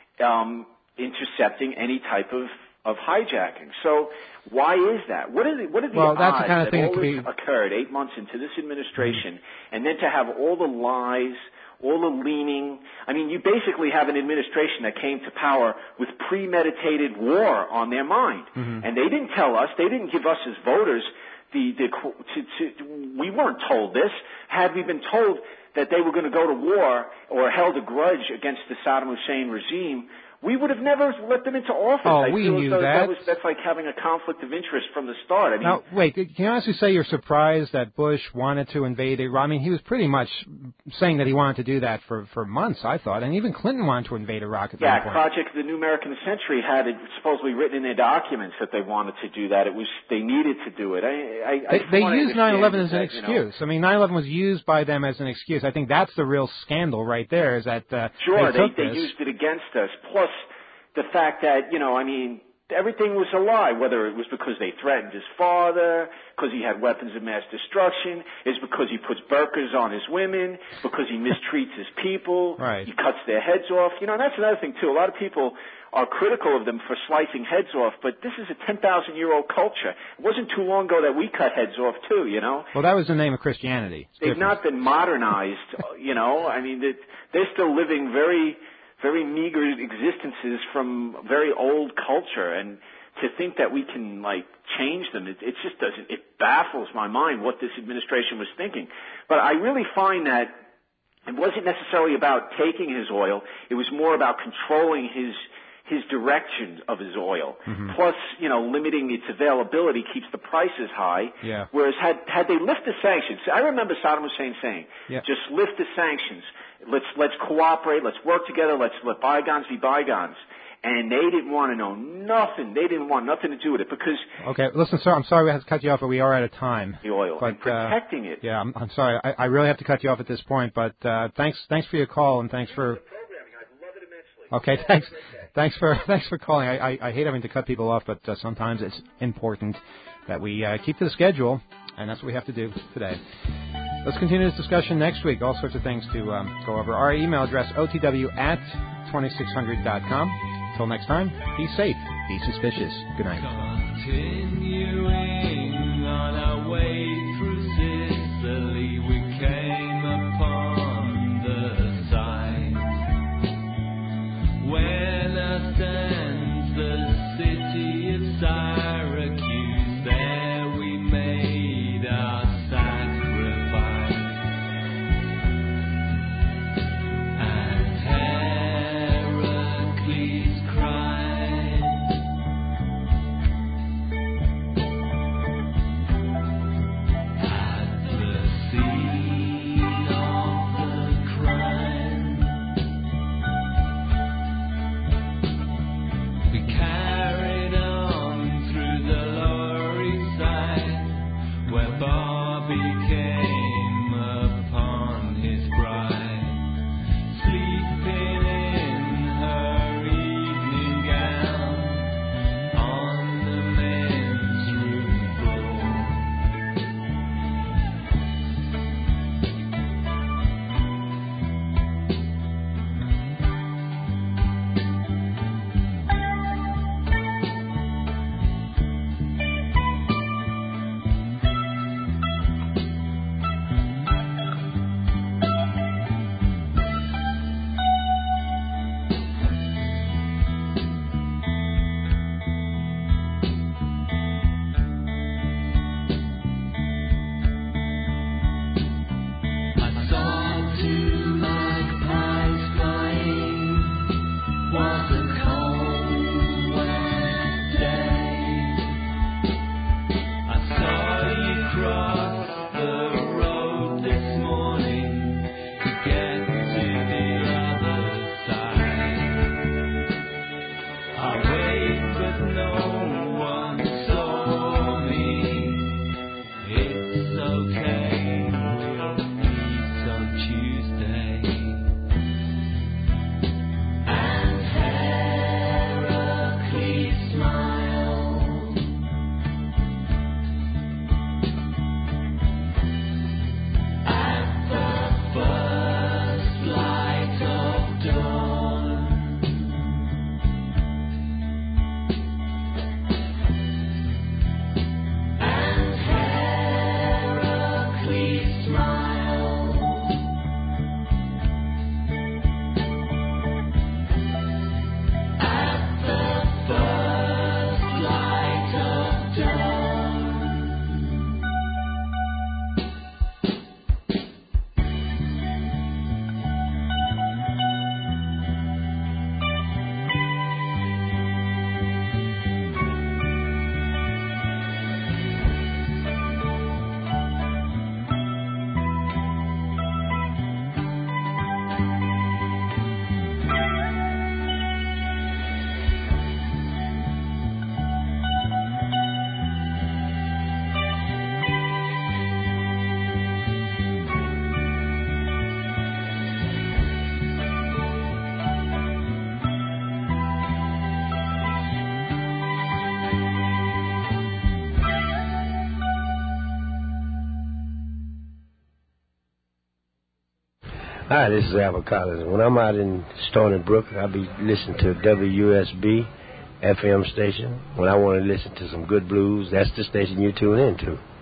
um, intercepting any type of, of hijacking. So why is that? What are the, what are the well, odds that's the kind of that thing all that this be... occurred eight months into this administration, mm-hmm. and then to have all the lies, all the leaning? I mean, you basically have an administration that came to power with premeditated war on their mind. Mm-hmm. And they didn't tell us, they didn't give us as voters the, the to, to, we weren't told this. Had we been told that they were going to go to war or held a grudge against the Saddam Hussein regime, we would have never let them into office. Oh, I we feel knew as though that. that was, that's like having a conflict of interest from the start. I mean, now, wait, can you honestly say you're surprised that Bush wanted to invade Iraq? I mean, he was pretty much saying that he wanted to do that for, for months, I thought, and even Clinton wanted to invade Iraq at yeah, one point. Project The New American Century had it supposedly written in their documents that they wanted to do that. It was they needed to do it. I, I, they I they used nine eleven as an that, excuse. You know, I mean, nine eleven was used by them as an excuse. I think that's the real scandal right there. Is that uh, sure they, they, took they this. used it against us. Plus, the fact that, you know, I mean, everything was a lie, whether it was because they threatened his father, because he had weapons of mass destruction, it's because he puts burqas on his women, because he mistreats his people, right. he cuts their heads off. You know, and that's another thing, too. A lot of people are critical of them for slicing heads off, but this is a ten thousand year old culture. It wasn't too long ago that we cut heads off, too, you know? Well, that was the name of Christianity. It's They've different. not been modernized, you know? I mean, they're still living very... very meager existences from very old culture, and to think that we can like change them, it, it just doesn't, it baffles my mind what this administration was thinking. But I really find that it wasn't necessarily about taking his oil, it was more about controlling his his direction of his oil. Mm-hmm. Plus, you know, limiting its availability keeps the prices high. Yeah. Whereas had had they lifted the sanctions, I remember Saddam Hussein saying, yeah. just lift the sanctions. Let's let's cooperate. Let's work together. Let's let bygones be bygones. And they didn't want to know nothing. They didn't want nothing to do with it because. Okay, listen, sir. I'm sorry we have to cut you off, but we are out of time. The oil but, and protecting uh, it. Yeah, I'm, I'm sorry. I, I really have to cut you off at this point. But uh, thanks, thanks for your call and thanks for. Okay, thanks, thanks for thanks for calling. I, I, I hate having to cut people off, but uh, sometimes it's important that we uh, keep to the schedule, and that's what we have to do today. Let's continue this discussion next week. All sorts of things to um, go over. Our email address, O T W at twenty-six hundred dot com. Until next time, be safe, be suspicious. Good night. Continuing on our way through Sicily, we came upon the site where now stands the city of Syracuse. There we made our sacrifice, and Heracles cried, "As Hi, this is Albert Collins. When I'm out in Stony Brook, I'll be listening to W U S B F M station. When I want to listen to some good blues, that's the station you tune in to.